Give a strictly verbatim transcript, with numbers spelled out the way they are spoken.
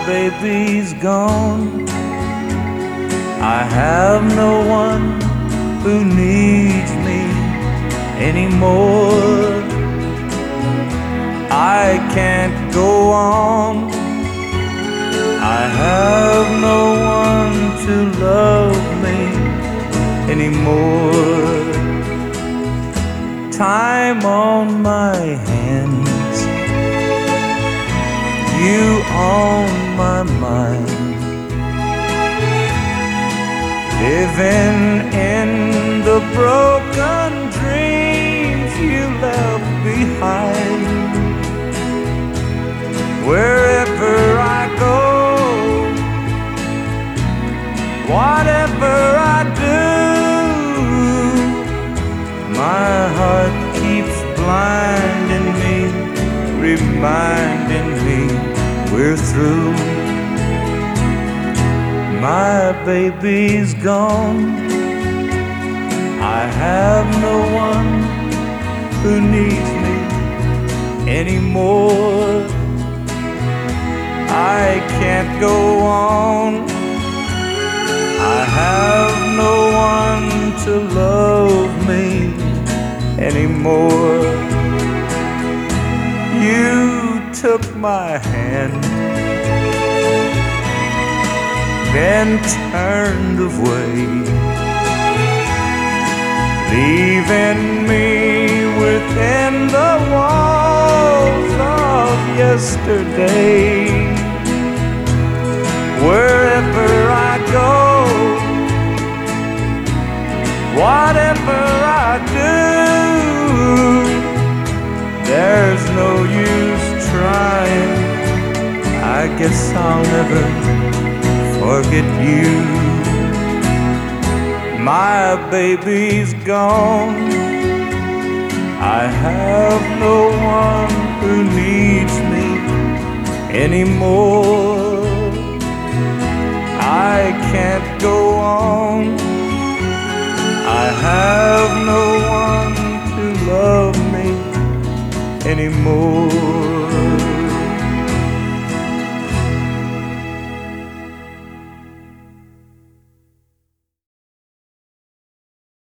baby's gone. I have no one who needs me anymore. I can't go on. I have no one to love me anymore. Time on my hands, you on my mind, living in the broken dreams you left behind. Wherever I go, whatever I do, my heart keeps blinding me, reminding me we're through. My baby's gone. I have no one who needs me anymore. I can't go on. I have no one to love me anymore. You took my hand, then turned away, leaving me within the walls of yesterday. Wherever I go, whatever I do, there's no use trying. I guess I'll never forget you. My baby's gone. I have no one who needs me anymore. I can't go on. I have no one to love me anymore.